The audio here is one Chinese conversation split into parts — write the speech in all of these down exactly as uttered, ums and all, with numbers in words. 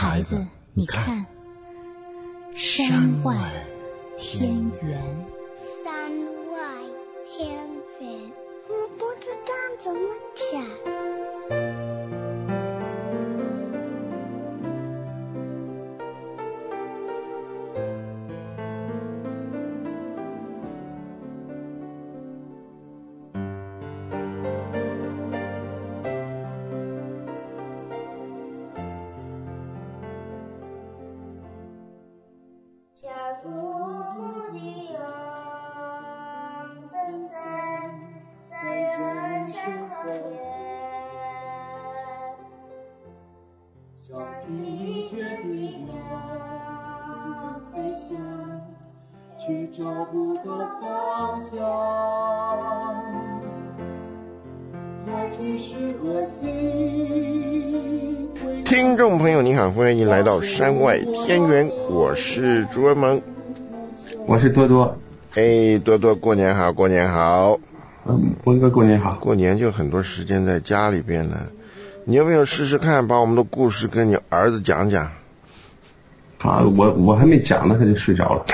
孩子，你看，山外天圆。 山外天圆，我不知道怎么讲。 听众朋友你好，欢迎来到山外天圆，我是朱文萌， 我是多多。 哎，多多过年好，过年好。 嗯，文哥过年好。 过年就很多时间在家里边了，你有没有试试看把我们的故事跟你儿子讲讲？ 啊，我我还没讲呢，他就睡着了。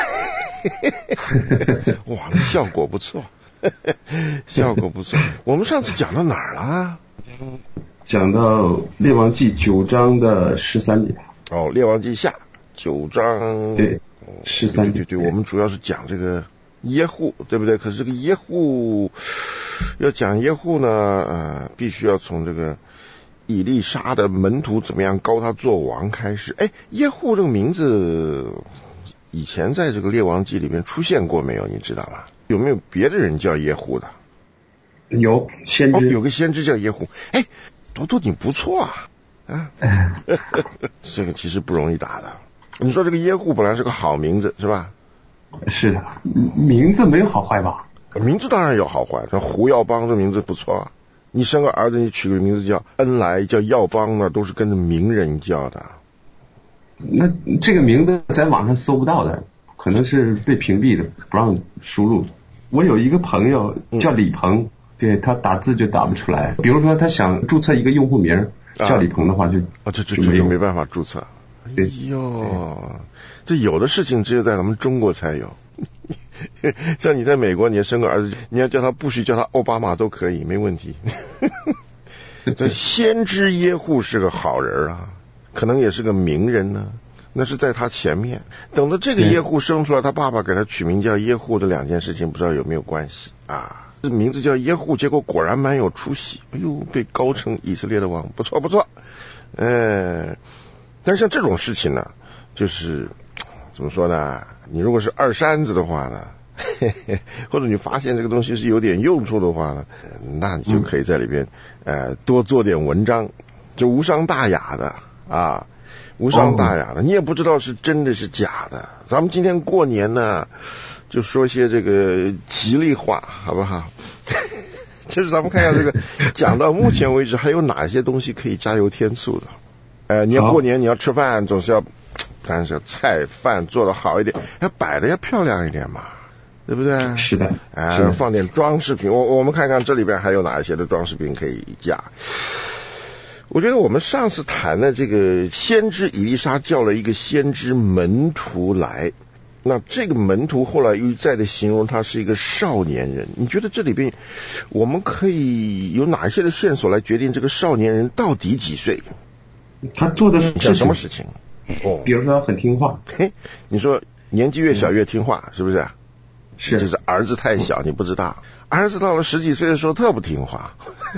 哇，那效果不错，效果不错。我们上次讲到哪儿了？ 讲到《列王纪》九章的十三节。 哦，《列王纪下》九章对十三节。 对对对，我们主要是讲这个耶户，对不对？可是这个耶户要讲耶户呢，呃，必须要从这个以利沙的门徒怎么样膏他做王开始。哎，耶户这个名字以前在这个《列王纪》里面出现过没有？你知道吗？有没有别的人叫耶户的？ 有先知、 哦，有个先知叫耶户。哎，多多你不错啊，啊，这个其实不容易打的。你说这个耶户本来是个好名字是吧？ 是的，名字没有好坏吧？ 名字当然有好坏，像胡耀邦这名字不错啊。你生个儿子，你取个名字叫恩来，叫耀邦呢，都是跟着名人叫的。 那这个名字在网上搜不到的，可能是被屏蔽的，不让输入。我有一个朋友叫李鹏，嗯、对他打字就打不出来。比如说他想注册一个用户名叫李鹏的话就，就啊，这这这就没办法注册。哎呦，这有的事情只有在咱们中国才有。像你在美国，你要生个儿子，你要叫他布什，叫他奥巴马都可以，没问题。这先知耶户是个好人啊，可能也是个名人呢。那是在他前面，等到这个耶户生出来，他爸爸给他取名叫耶户的两件事情，不知道有没有关系啊？这名字叫耶户，结果果然蛮有出息，哎呦，被高称以色列的王，不错不错。嗯，但是像这种事情呢，就是怎么说呢？你如果是二山子的话呢，嘿嘿，或者你发现这个东西是有点用处的话呢，那你就可以在里边呃多做点文章，就无伤大雅的啊。无伤大雅的，你也不知道是真的是假的。咱们今天过年呢，就说些这个吉利话，好不好？就是咱们看一下这个，讲到目前为止还有哪些东西可以加油添醋的？呃，你要过年你要吃饭，总是要，但是菜饭做得好一点，要摆的要漂亮一点嘛，对不对？ 是的， 哎、呃，放点装饰品。我我们看看这里边还有哪一些的装饰品可以加。我觉得我们上次谈的这个先知以利沙叫了一个先知门徒来，那这个门徒后来又一再的形容他是一个少年人。你觉得这里边我们可以有哪些的线索来决定这个少年人到底几岁？ 他做的是什么事情？ 哦，比如说很听话。 嘿，你说年纪越小越听话，嗯、是不是？ 是， 就是儿子太小，你不知道。儿子到了十几岁的时候特不听话。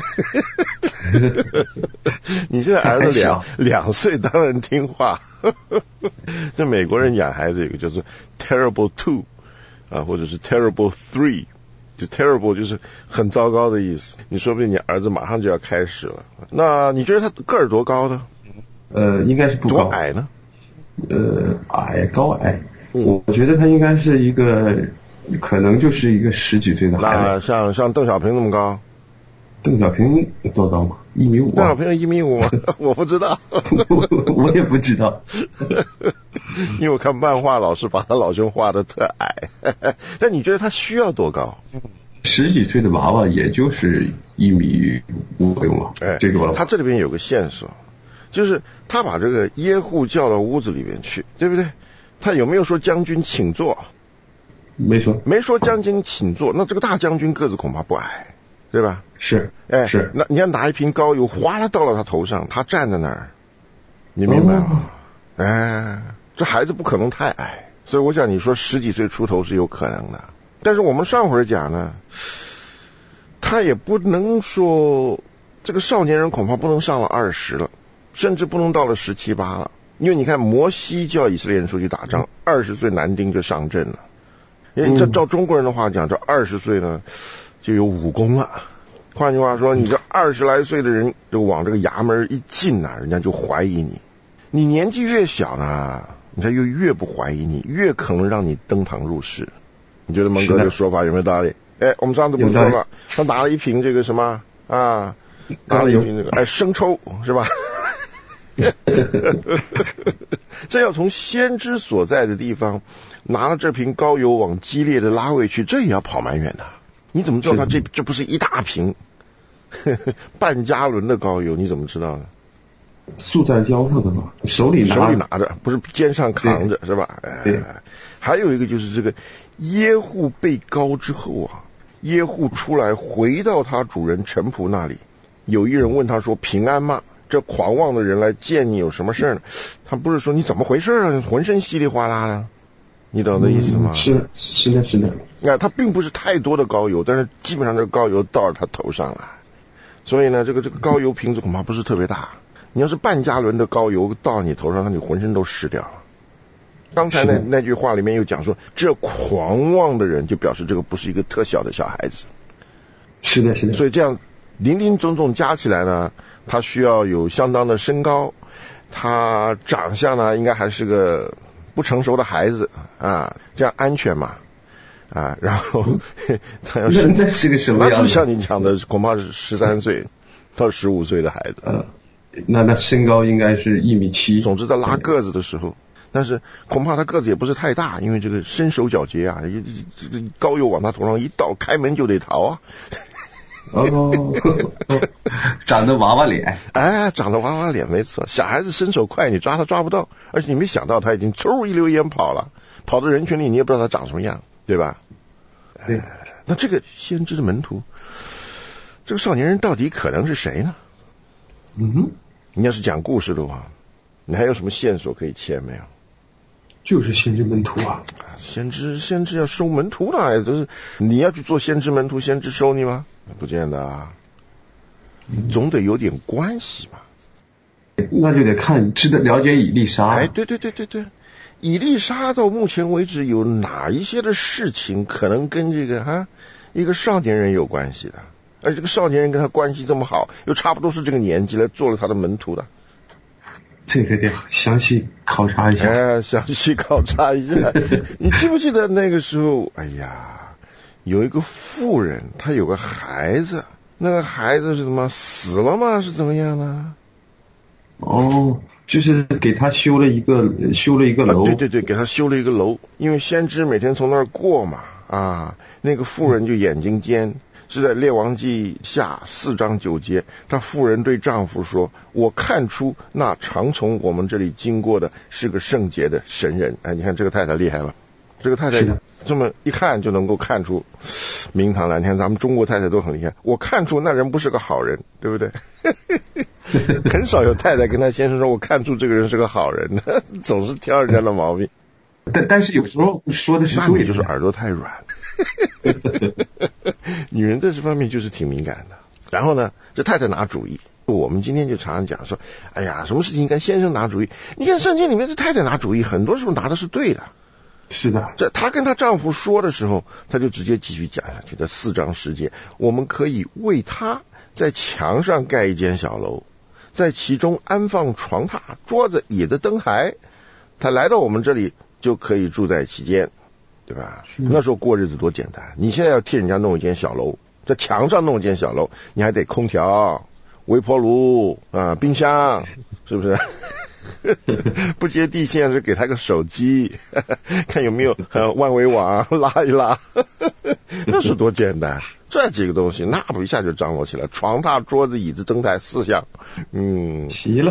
你现在儿子两两岁当然听话。这美国人养孩子有个叫做 terrible two 啊，或者是 terrible three， 就 terrible 就是很糟糕的意思。你说不定你儿子马上就要开始了。那你觉得他个儿多高呢？ 呃，应该是不高。 多矮呢？ 呃，矮高矮。 嗯、 我觉得他应该是一个，可能就是一个十几岁的孩子。 那像像邓小平那么高？ 邓小平多高吗？一米五、啊。 邓小平一米五吗？我不知道。 我也不知道。 因为我看漫画老是把他老兄画的特矮。但你觉得他需要多高？ 十几岁的娃娃也就是一米五左右嘛。 哎， 这个娃娃。 他这里边有个线索， 就是他把这个耶户叫到屋子里面去，对不对？他有没有说将军请坐？ 没说， 没说将军请坐。那这个大将军个子恐怕不矮，对吧？ 是， 哎， 是。 那你要拿一瓶膏油，哗啦倒到他头上，他站在那儿，你明白吗？哦、哎，这孩子不可能太矮，所以我想你说十几岁出头是有可能的。但是我们上回讲呢，他也不能说这个少年人恐怕不能上了二十了，甚至不能到了十七八了。因为你看摩西叫以色列人出去打仗，二十岁男丁就上阵了。因为这照中国人的话讲，这二十岁呢就有武功了。换句话说，你这二十来岁的人就往这个衙门一进呐、啊，人家就怀疑你。你年纪越小呢，你看又越不怀疑你，越可能让你登堂入室。你觉得蒙哥这个说法有没有道理？哎，我们上次不说了，他拿了一瓶这个什么啊，拿了一瓶这个哎生抽是吧？这要从先知所在的地方拿了这瓶膏油往激烈的拉位去，这也要跑蛮远的。你怎么知道他这这不是一大瓶半加仑的膏油？你怎么知道呢？ 束在腰上的嘛，手里拿手里拿着，不是肩上扛着是吧？ 对。 哎，还有一个就是这个耶户被膏之后啊，耶户出来回到他主人臣仆那里，有一人问他说：“平安吗？”这狂妄的人来见你有什么事呢？他不是说你怎么回事啊，浑身稀里哗啦的，你懂的意思吗？ 嗯、是是的是的。 那他并不是太多的膏油，但是基本上这个膏油到了他头上了，所以呢，这个这个膏油瓶子恐怕不是特别大。你要是半加仑的膏油到你头上，那你浑身都湿掉了。刚才那那句话里面又讲说，这狂妄的人就表示这个不是一个特小的小孩子。 是的是的。 所以这样林林总总加起来呢，他需要有相当的身高，他长相呢应该还是个不成熟的孩子啊，这样安全嘛啊，然后他要是那是个什么样子？ 那就像你讲的，恐怕是十三岁到十五岁的孩子。 呃，那那身高应该是一米七。 总之在拉个子的时候，但是恐怕他个子也不是太大，因为这个身手矫捷啊，这个膏油往他头上一倒，开门就得逃啊。 哦，长得娃娃脸， 哎，长得娃娃脸，没错。小孩子身手快，你抓他抓不到，而且你没想到他已经嗖一溜烟跑了，跑到人群里，你也不知道他长什么样，对吧？ 对。 那这个先知的门徒，这个少年人到底可能是谁呢？ 嗯哼， 你要是讲故事的话，你还有什么线索可以牵没有？ 就是先知门徒啊！ 先知先知要收门徒了，就是你要去做先知门徒，先知收你吗？不见得啊，总得有点关系嘛。 那就得看知道了解以利沙。 哎，对对对对对，以利沙到目前为止有哪一些的事情可能跟这个哈一个少年人有关系的？而且这个少年人跟他关系这么好，又差不多是这个年纪来做了他的门徒的。 这个得详细考察一下。 哎，详细考察一下。你记不记得那个时候？哎呀，有一个妇人，她有个孩子，那个孩子是怎么死了吗？是怎么样呢？ 哦，就是给他修了一个修了一个楼、 啊。对对对，给他修了一个楼，因为先知每天从那儿过嘛。啊，那个妇人就眼睛尖。是在列王记下四章九节，她妇人对丈夫说：“我看出那常从我们这里经过的是个圣洁的神人。”哎，你看这个太太厉害了，这个太太这么一看就能够看出名堂来。你看咱们中国太太都很厉害，我看出那人不是个好人，对不对？很少有太太跟她先生说：“我看出这个人是个好人。”总是挑人家的毛病。 但但是有时候说的是对的， 那你就是耳朵太软。女人在这方面就是挺敏感的。然后呢，这太太拿主意。我们今天就常常讲说，哎呀，什么事情应该先生拿主意。你看圣经里面这太太拿主意，很多时候拿的是对的。 是的。 这她跟她丈夫说的时候，她就直接继续讲下去。这四章十节，我们可以为她在墙上盖一间小楼，在其中安放床榻、桌子、椅子、灯台。她来到我们这里，就可以住在其间。对吧？那时候过日子多简单。你现在要替人家弄一间小楼，在墙上弄一间小楼，你还得空调、微波炉啊、冰箱，是不是？不接地线是给他个手机，看有没有呃万维网拉一拉，那是多简单。这几个东西，那不一下就张罗起来，床榻、桌子、椅子、灯台四项，嗯， 齐了。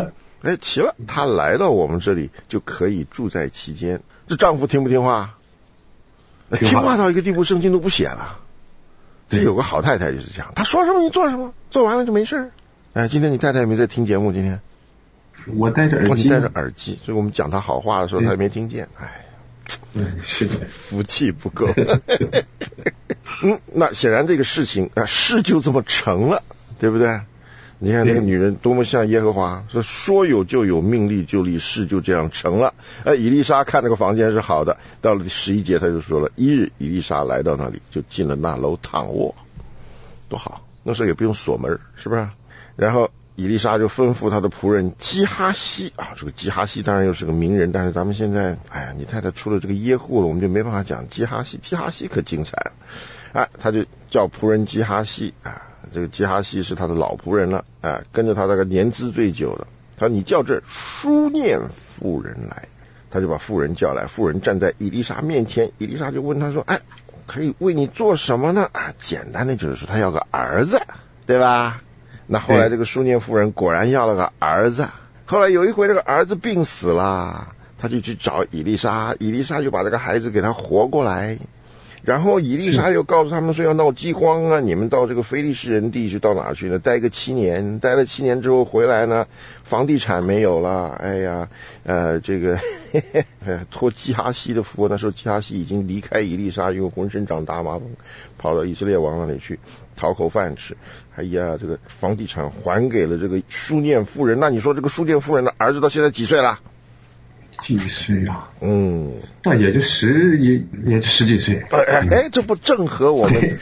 哎，齐了，她来到我们这里就可以住在其间。这丈夫听不听话？听话, 听话到一个地步，圣经都不写了。这有个好太太就是这样，她说什么你做什么，做完了就没事。哎，今天你太太有没有在听节目？今天我戴着耳机、哦， 你戴着耳机，所以我们讲她好话的时候，她也没听见。哎， 嗯，是的， 福气不够。嗯，那显然这个事情啊，事就这么成了，对不对？你看那个女人多么像耶和华，说说有就有，命立就立，事就这样成了。呃，以利沙看这个房间是好的，到了第十一节他就说了，一日以利沙来到那里，就进了那楼躺卧，多好，那时候也不用锁门，是不是？然后以利沙就吩咐他的仆人基哈西啊，这个基哈西当然又是个名人，但是咱们现在，哎呀，你太太出了这个耶户了，我们就没办法讲基哈西，基哈西可精彩了。哎，他就叫仆人基哈西啊，这个基哈西是他的老仆人了，啊，跟着他那个年资最久的。他说：“你叫这书念妇人来。”他就把妇人叫来，妇人站在以利沙面前，以利沙就问他说：“哎，可以为你做什么呢？”啊，简单的就是说他要个儿子，对吧？那后来这个书念妇人果然要了个儿子。后来有一回这个儿子病死了，他就去找以利沙，以利沙就把这个孩子给他活过来。然后以利沙又告诉他们说要闹饥荒啊，你们到这个非利士人地去，到哪去呢？待个七年，待了七年之后回来呢，房地产没有了，哎呀，呃，这个嘿嘿托基哈西的福，那时候基哈西已经离开以利沙，因为浑身长大麻风，跑到以色列王那里去讨口饭吃。哎呀，这个房地产还给了这个书念妇人。那你说这个书念妇人的儿子到现在几岁了？ 几岁啊？ 嗯， 那也就十也也就十几岁。 哎哎，这不正合我们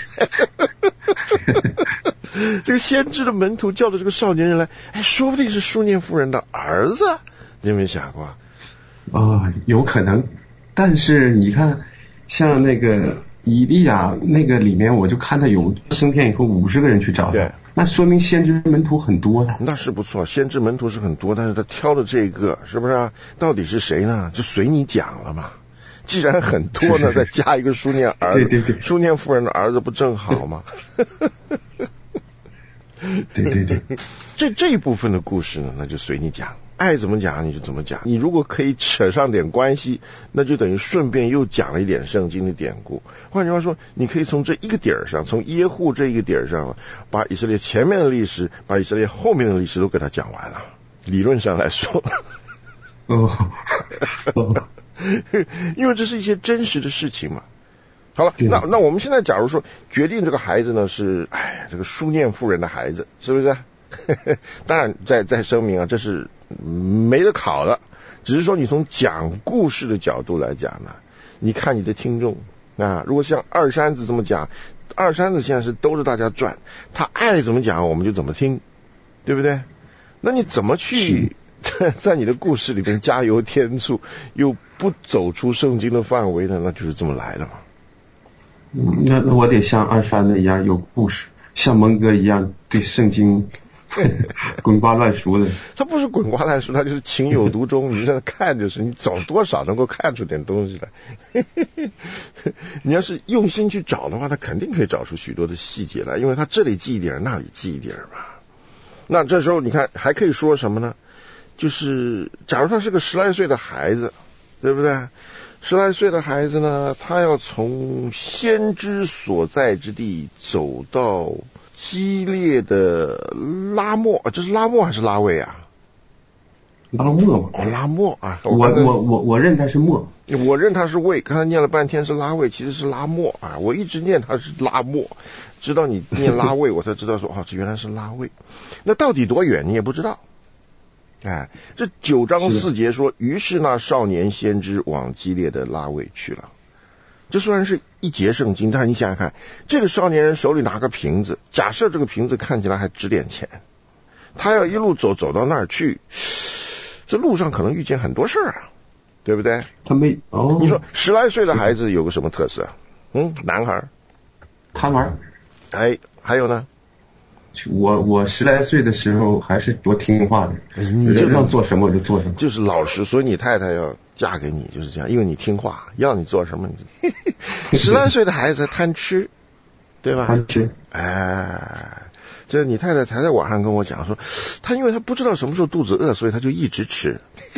这个先知的门徒叫的这个少年人来，哎，说不定是书念妇人的儿子，你有没有想过？ 啊、呃，有可能。但是你看，像那个以利亚那个里面，我就看他有升天以后五十个人去找他。 对。 那说明先知门徒很多的， 那是不错，先知门徒是很多，但是他挑的这个是不是啊？到底是谁呢？就随你讲了嘛。既然很多呢，再加一个书念儿子， 对对对， 书念妇人的儿子不正好吗？ 对对对， 这这一部分的故事呢，那就随你讲，爱怎么讲你就怎么讲。你如果可以扯上点关系，那就等于顺便又讲了一点圣经的典故。换句话说，你可以从这一个点上，从耶户这一个点上，把以色列前面的历史，把以色列后面的历史都给他讲完了。理论上来说， 哦，哦因为这是一些真实的事情嘛。好了，那那我们现在假如说决定这个孩子呢是，哎，这个书念妇人的孩子，是不是？当然，再再声明啊，这是没得考的，只是说你从讲故事的角度来讲呢，你看你的听众啊，如果像二山子这么讲，二山子现在是兜着大家转，他爱怎么讲我们就怎么听，对不对？那你怎么去在在你的故事里边加油添醋，又不走出圣经的范围呢？那就是这么来的嘛。 嗯，那那我得像二山子一样有故事，像蒙哥一样对圣经滚瓜烂熟的。 他不是滚瓜烂熟，他就是情有独钟。你在那看就是，你总多少能够看出点东西来。你要是用心去找的话，他肯定可以找出许多的细节来，因为他这里记一点，那里记一点嘛。那这时候你看还可以说什么呢？就是假如他是个十来岁的孩子，对不对？十来岁的孩子呢，他要从先知所在之地走到激烈的拉末，这是拉末还是拉位啊？ 拉末嘛， 哦，拉末啊！ 我我我我认他是末， 我认他是位，刚才念了半天是拉位，其实是拉末啊！我一直念他是拉末，直到你念拉位，我才知道说哦，这原来是拉位。那到底多远你也不知道。哎，这九章四节说，于是那少年先知往激烈的拉位去了。这虽然是一节圣经，但是你想想看，这个少年人手里拿个瓶子，假设这个瓶子看起来还值点钱，他要一路走走到那儿去，这路上可能遇见很多事儿啊，对不对？ 他没哦， 你说十来岁的孩子有个什么特色？嗯，男孩贪玩。 哎，还有呢？ 我我十来岁的时候还是多听话的， 你就让做什么我就做什么， 就是老实。所以你太太要嫁给你就是这样，因为你听话，要你做什么你十来岁的孩子贪吃，对吧？ 贪吃， 哎， 这你太太才在网上跟我讲说，她因为她不知道什么时候肚子饿，所以她就一直吃。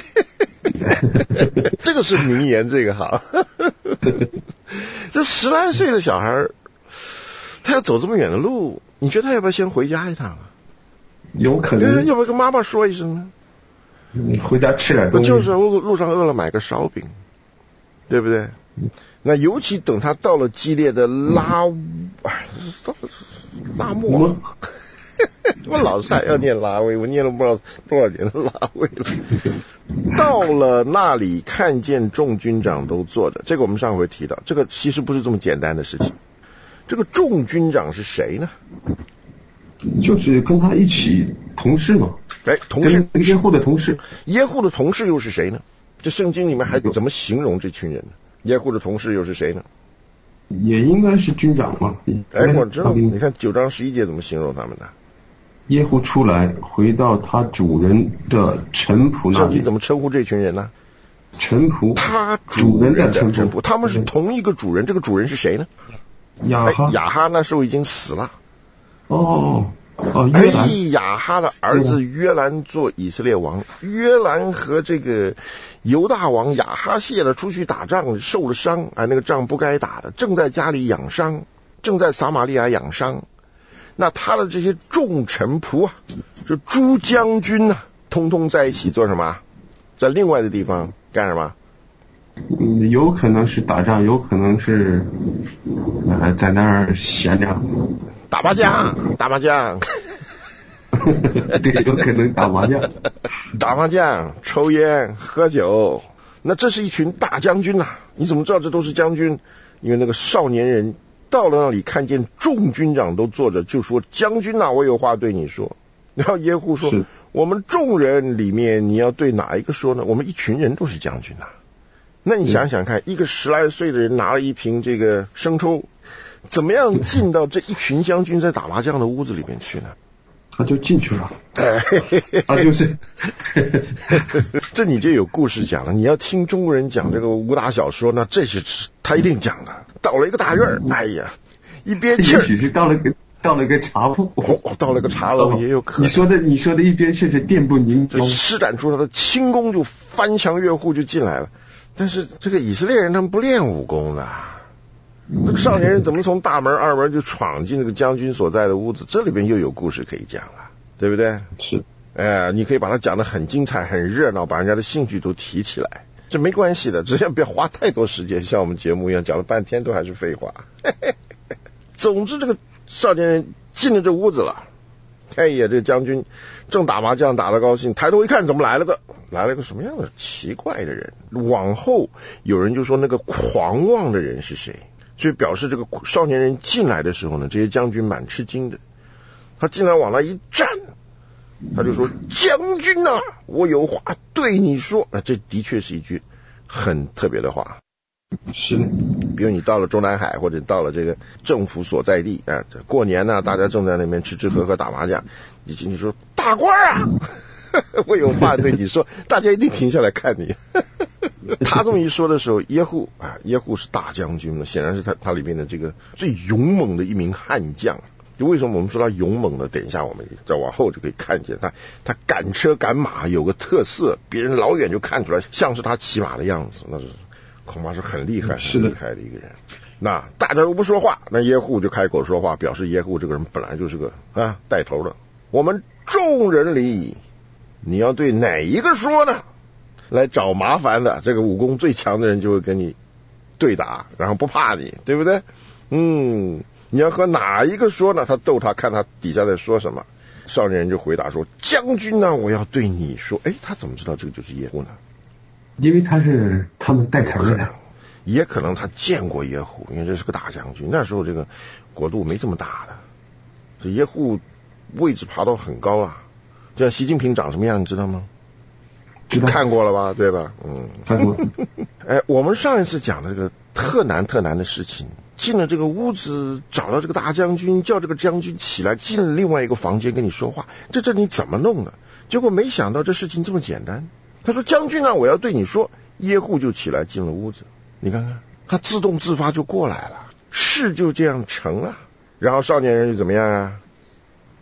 这个是名言，这个好。这十来岁的小孩，他要走这么远的路，你觉得他要不要先回家一趟啊？ 有可能。 要不要跟妈妈说一声呢？ 嗯，回家吃点东西。 就是路路上饿了买个烧饼，对不对？那尤其等他到了激烈的拉，哎，到了拉莫。我老是还要念拉威，我念了不知道多少年的拉威了。到了那里，看见众军长都坐着，这个我们上回提到，这个其实不是这么简单的事情。这个众军长是谁呢？ 就是跟他一起同事嘛。 哎，同事， 耶户的同事。 耶户的同事又是谁呢？这圣经里面还怎么形容这群人呢？耶户的同事又是谁呢？ 也应该是军长嘛。 哎，我知道，你看九章十一节怎么形容他们的？ 耶户出来，回到他主人的臣仆那里。 圣经怎么称呼这群人呢？ 臣仆。 他主人的臣仆，他们是同一个主人。这个主人是谁呢？ 亚哈。 哎、亚哈那时候已经死了。 哦哦，约兰。 哎，亚哈的儿子约兰做以色列王。约兰和这个犹大王亚哈谢了出去打仗，受了伤，哎，那个仗不该打的，正在家里养伤，正在撒玛利亚养伤。那他的这些众臣仆啊，这诸将军啊，通通在一起做什么？在另外的地方干什么？ 嗯，有可能是打仗，有可能是呃在那儿闲着， 打麻将，打麻将。 对，有可能打麻将， 打麻将、抽烟、喝酒。那这是一群大将军呐、啊！你怎么知道这都是将军？因为那个少年人到了那里，看见众军长都坐着，就说：“将军呐、啊，我有话对你说。”然后耶户说：“我们众人里面，你要对哪一个说呢？我们一群人都是将军呐、啊。那你想想看，一个十来岁的人拿了一瓶这个生抽，怎么样进到这一群将军在打麻将的屋子里面去呢？ 他就进去了，他就是这你就有故事讲了。你要听中国人讲这个武打小说，那这是他一定讲的。到了一个大院，哎呀，一边气儿， 也许是到了个到了个茶铺， 哦，到了个茶楼也有可能。 你说的你说的一边气是电不凝就施展出他的轻功，就翻墙越户就进来了。但是这个以色列人他们不练武功的。这个少年人怎么从大门二门就闯进这个将军所在的屋子？这里边又有故事可以讲了，对不对？ 是， 哎，你可以把它讲得很精彩、很热闹，把人家的兴趣都提起来，这没关系的，只要不要花太多时间，像我们节目一样讲了半天都还是废话。总之，这个少年人进了这屋子了，哎呀，这个将军正打麻将打得高兴，抬头一看，怎么来了个来了个什么样的奇怪的人？往后有人就说那个狂妄的人是谁？所以表示这个少年人进来的时候呢，这些将军蛮吃惊的。他进来往那一站，他就说：“将军啊，我有话对你说。”啊，这的确是一句很特别的话。 是的， 比如你到了中南海，或者到了这个政府所在地啊，过年呢，大家正在那边吃吃喝喝打麻将，你进去说：“大官啊，我有话对你说。”大家一定停下来看你。他这么一说的时候，耶户啊，耶户是大将军了，显然是他他里面的这个最勇猛的一名悍将。就为什么我们说他勇猛呢？等一下我们再往后就可以看见他，他赶车赶马有个特色，别人老远就看出来像是他骑马的样子，那是恐怕是很厉害很厉害的一个人。那大家都不说话，那耶户就开口说话，表示耶户这个人本来就是个啊带头的。我们众人里，你要对哪一个说呢？来找麻烦的，这个武功最强的人就会跟你对打，然后不怕你，对不对？嗯，你要和哪一个说呢？他逗他，看他底下在说什么。少年人就回答说：“将军呢、啊，我要对你说。”哎，他怎么知道这个就是耶户呢？ 因为他是他们带头的， 也可能他见过耶户，因为这是个大将军。那时候这个国度没这么大的，这耶户位置爬到很高啊。就像习近平长什么样，你知道吗？ 知道， 看过了吧，对吧？嗯， 看过。 哎，我们上一次讲的这个特难特难的事情，进了这个屋子，找到这个大将军，叫这个将军起来，进了另外一个房间跟你说话，这这你怎么弄的？结果没想到这事情这么简单。他说：“将军啊，我要对你说。”耶户就起来进了屋子，你看看，他自动自发就过来了，事就这样成了。然后少年人就怎么样啊？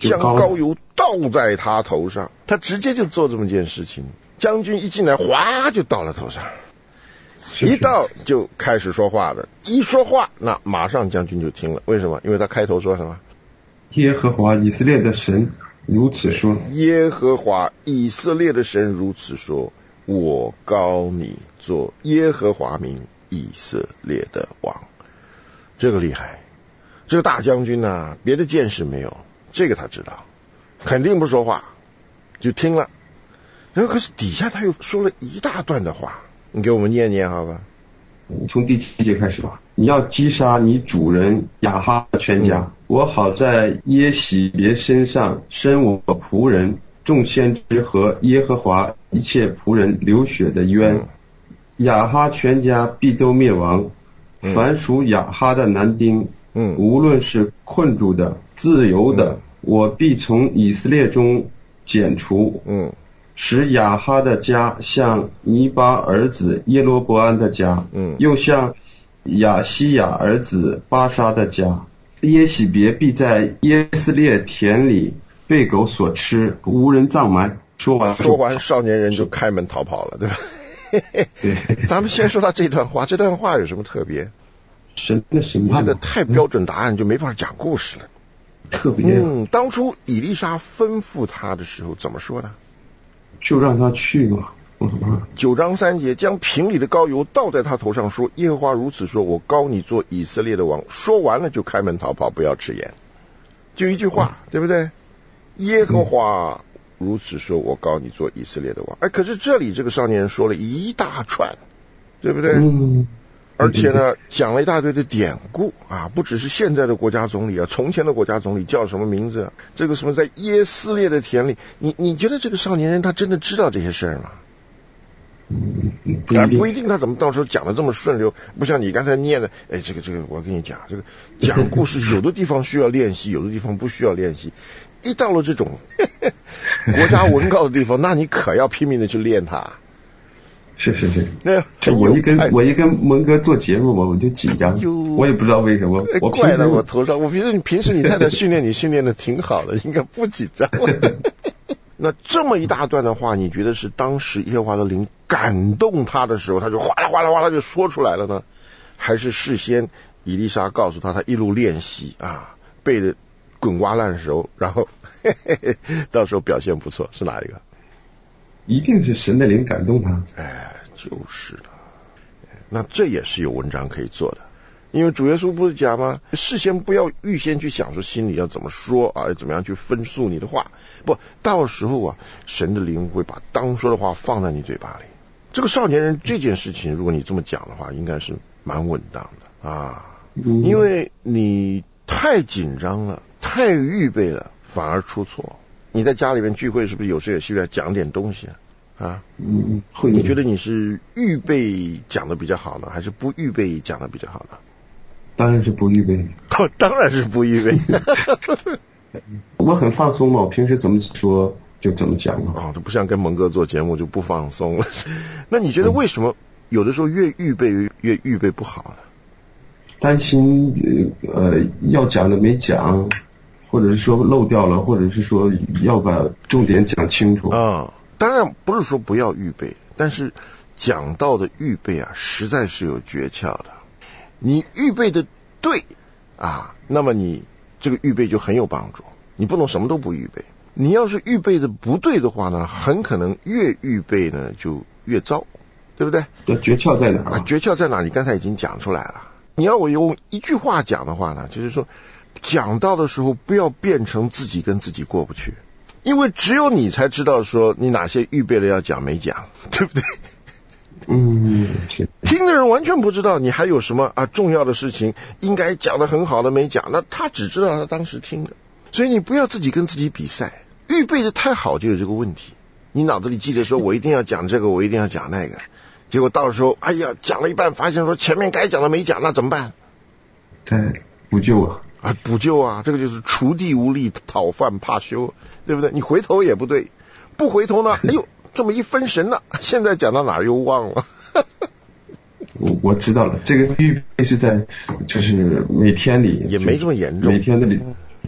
将膏油倒在他头上，他直接就做这么件事情。将军一进来，哗就倒了头上，一倒就开始说话了。一说话，那马上将军就听了。为什么？因为他开头说什么？ 耶和华以色列的神如此说。 耶和华以色列的神如此说，我膏你做耶和华民以色列的王。这个厉害，这个大将军呢、啊，别的见识没有，这个他知道，肯定不说话，就听了。然后可是底下他又说了一大段的话，你给我们念念好吧？ 从第七节开始吧。你要击杀你主人亚哈全家，嗯、我好在耶洗别身上伸我仆人众先知和耶和华一切仆人流血的冤。嗯、亚哈全家必都灭亡，嗯、凡属亚哈的男丁，嗯、无论是困住的自由的，嗯、我必从以色列中剪除。嗯使亚哈的家像尼巴儿子耶罗伯安的家，嗯，又像亚西亚儿子巴沙的家。耶洗别必在耶斯列田里被狗所吃，无人葬埋。说完， 说完，少年人就开门逃跑了，对吧？对，咱们先说到这段话，这段话有什么特别？ 神的审判， 这个太标准答案就没法讲故事了。 特别， 嗯，当初以利沙吩咐他的时候怎么说的？ 就让他去嘛。 九章三节，将瓶里的膏油倒在他头上，说：耶和华如此说，我膏你做以色列的王。说完了就开门逃跑，不要迟延，就一句话，嗯、对不对？耶和华如此说，我膏你做以色列的王。哎，可是这里这个少年人说了一大串，对不对？ 嗯。 而且呢，讲了一大堆的典故啊，不只是现在的国家总理啊，从前的国家总理叫什么名字、啊？这个什么在耶斯列的田里，你你觉得这个少年人他真的知道这些事儿吗？ 嗯， 当然不一定，他怎么到时候讲的这么顺溜，不像你刚才念的，哎，这个这个，我跟你讲，这个讲故事有的地方需要练习，有的地方不需要练习。一到了这种国家文告的地方，那你可要拼命的去练它。 是是是，那我一跟我一跟蒙哥做节目嘛，我就紧张，我也不知道为什么。我怪在我头上，我平时平时你太太训练你训练的挺好的，应该不紧张。那这么一大段的话，你觉得是当时耶和华的灵感动他的时候，他就哗啦哗啦哗啦就说出来了呢，还是事先以利沙告诉他，他一路练习啊，背得滚瓜烂熟，然后嘿嘿嘿到时候表现不错，是哪一个？ 一定是神的灵感动他。 哎，就是的。那这也是有文章可以做的，因为主耶稣不是讲吗？事先不要预先去想说心里要怎么说啊，怎么样去分述你的话，不，到时候啊，神的灵会把当说的话放在你嘴巴里。这个少年人这件事情，如果你这么讲的话，应该是蛮稳当的啊， 嗯、 因为你太紧张了，太预备了，反而出错。你在家里面聚会，是不是有时也需要讲点东西啊？啊， 嗯，会。 你觉得你是预备讲的比较好呢，还是不预备讲的比较好呢？ 当然是不预备。 哦，当然是不预备。 我很放松嘛，我平时怎么说就怎么讲嘛。 哦，这不像跟蒙哥做节目就不放松了。那你觉得为什么有的时候越预备越预备不好呢？ 担心呃要讲的没讲。或者是说漏掉了，或者是说要把重点讲清楚啊。当然不是说不要预备，但是讲到的预备啊，实在是有诀窍的。你预备的对啊，那么你这个预备就很有帮助。你不能什么都不预备。你要是预备的不对的话呢，很可能越预备呢就越糟，对不对？ 对，诀窍在哪儿、 啊？诀窍在哪儿？你刚才已经讲出来了。你要我用一句话讲的话呢，就是说。讲到的时候不要变成自己跟自己过不去，因为只有你才知道说你哪些预备了要讲没讲，对不对？ 嗯，是。 听的人完全不知道你还有什么啊重要的事情应该讲得很好的没讲，那他只知道他当时听的。所以你不要自己跟自己比赛，预备的太好就有这个问题。你脑子里记得说我一定要讲这个，我一定要讲那个，结果到时候哎呀讲了一半发现说前面该讲的没讲，那怎么办？ 对，补救啊。 啊，补救啊，这个就是锄地无力，讨饭怕羞，对不对？你回头也不对，不回头呢，哎呦，这么一分神了，现在讲到哪儿又忘了。 我我知道了，这个预备是在就是每天里也没这么严重， 每天的里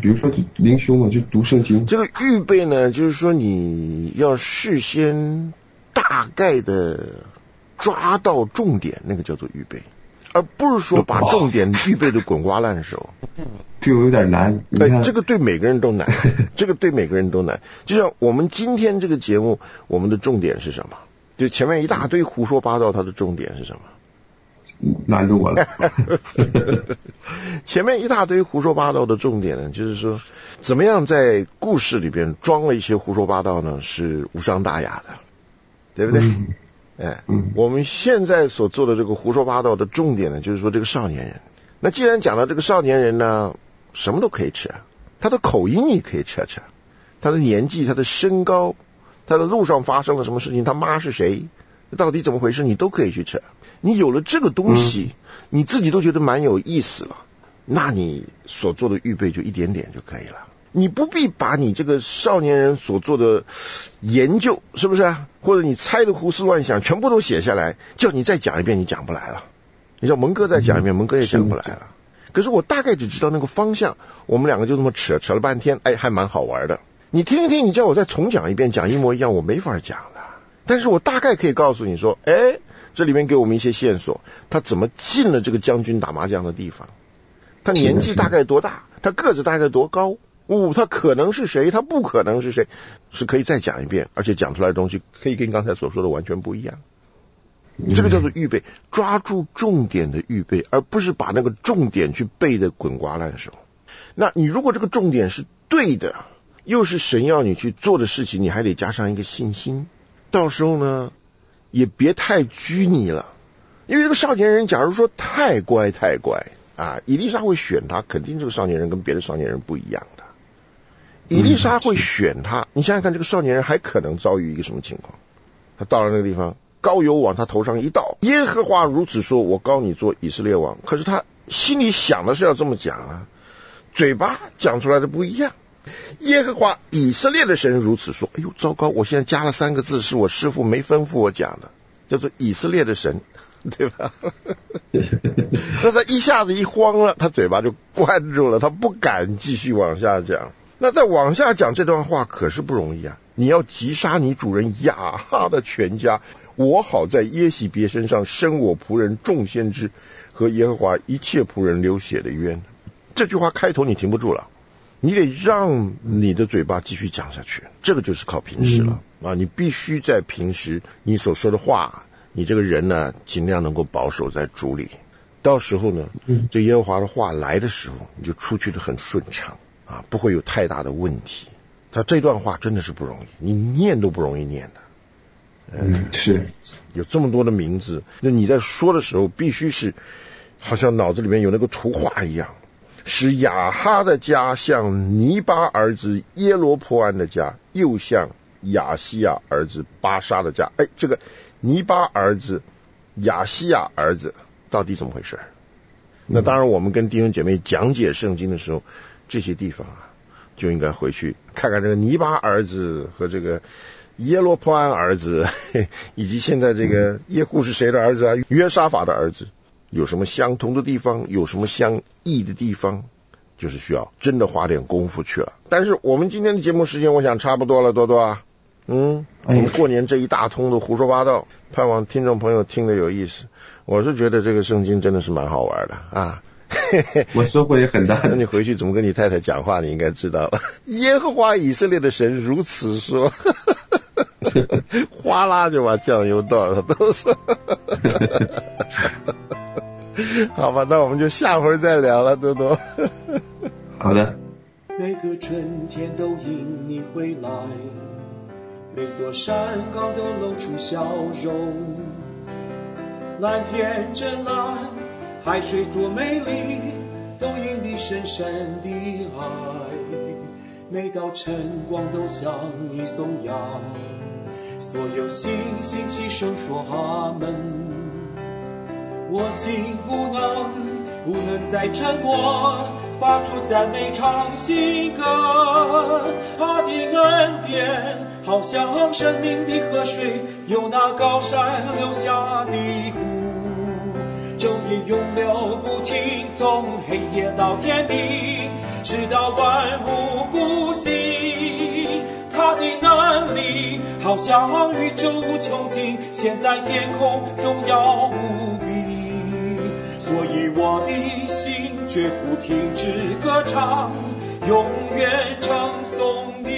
比如说灵修嘛，就读圣经。 这个预备呢，就是说你要事先大概的抓到重点，那个叫做预备，而不是说把重点预备的滚瓜烂熟。 这个有点难。 哎，这个对每个人都难，这个对每个人都难。就像我们今天这个节目，我们的重点是什么？就前面一大堆胡说八道，它的重点是什么？ 难住我了。 前面一大堆胡说八道的重点呢，就是说怎么样在故事里边装了一些胡说八道呢，是无伤大雅的，对不对？嗯、哎、嗯，我们现在所做的这个胡说八道的重点呢，就是说这个少年人。那既然讲到这个少年人呢，什么都可以扯，他的口音你可以扯扯，他的年纪、他的身高、他的路上发生了什么事情，他妈是谁，到底怎么回事，你都可以去扯。你有了这个东西、嗯、你自己都觉得蛮有意思了，那你所做的预备就一点点就可以了。你不必把你这个少年人所做的研究，是不是啊？或者你猜的胡思乱想全部都写下来，叫你再讲一遍你讲不来了，你叫蒙哥再讲一遍、嗯、蒙哥也讲不来了。可是我大概只知道那个方向，我们两个就这么扯扯了半天，哎，还蛮好玩的。你听一听，你叫我再重讲一遍，讲一模一样，我没法讲的。但是我大概可以告诉你说，哎，这里面给我们一些线索，他怎么进了这个将军打麻将的地方，他年纪大概多大，他个子大概多高，哦，他可能是谁，他不可能是谁，是可以再讲一遍，而且讲出来的东西可以跟刚才所说的完全不一样。这个叫做预备，抓住重点的预备，而不是把那个重点去背得滚瓜烂熟。那你如果这个重点是对的，又是神要你去做的事情，你还得加上一个信心。到时候呢，也别太拘泥了，因为这个少年人假如说太乖太乖啊，以利沙会选他，肯定这个少年人跟别的少年人不一样的。以利沙会选他，你想想看，这个少年人还可能遭遇一个什么情况？他到了那个地方，膏油往他头上一倒，耶和华如此说，我膏你做以色列王。可是他心里想的是要这么讲啊，嘴巴讲出来的不一样。耶和华以色列的神如此说，哎呦糟糕，我现在加了三个字，是我师父没吩咐我讲的，叫做以色列的神，对吧？那他一下子一慌了，他嘴巴就关住了，他不敢继续往下讲。那再往下讲这段话可是不容易啊，你要击杀你主人亚哈的全家，我好在耶洗别身上伸我仆人众先知和耶和华一切仆人流血的冤。这句话开头你停不住了，你得让你的嘴巴继续讲下去，这个就是靠平时了、嗯、啊！你必须在平时你所说的话，你这个人呢尽量能够保守在主里，到时候呢，嗯、这耶和华的话来的时候，你就出去的很顺畅啊，不会有太大的问题。他这段话真的是不容易，你念都不容易念的。 嗯，是有这么多的名字，那你在说的时候必须是好像脑子里面有那个图画一样。使亚哈的家像尼巴儿子耶罗波安的家，又像亚西亚儿子巴沙的家。哎，这个尼巴儿子亚西亚儿子到底怎么回事？那当然我们跟弟兄姐妹讲解圣经的时候，这些地方啊就应该回去看看这个尼巴儿子和这个耶罗波安儿子，以及现在这个耶户是谁的儿子啊，约沙法的儿子，有什么相同的地方，有什么相异的地方，就是需要真的花点功夫去了。但是我们今天的节目时间我想差不多了，多多啊，嗯，我们过年这一大通的胡说八道，盼望听众朋友听得有意思。我是觉得这个圣经真的是蛮好玩的啊。 我收获也很大。 那你回去怎么跟你太太讲话，你应该知道了。耶和华以色列的神如此说，哗啦就把酱油倒了，都是。好吧，那我们就下回再聊了，多多。 好的。 每个春天都因你回来，每座山岗都露出笑容，蓝天真蓝，海水多美丽，都因你深深的爱。每道晨光都向你颂扬，所有星星齐声说阿门。我心不能不能再沉默，发出赞美唱新歌。他的恩典好像生命的河水，由那高山流下的湖， 昼夜永流不停，从黑夜到天明，直到万物复兴。他的能力好像宇宙无穷尽，现在天空荣耀无比。所以我的心绝不停止歌唱，永远称颂你。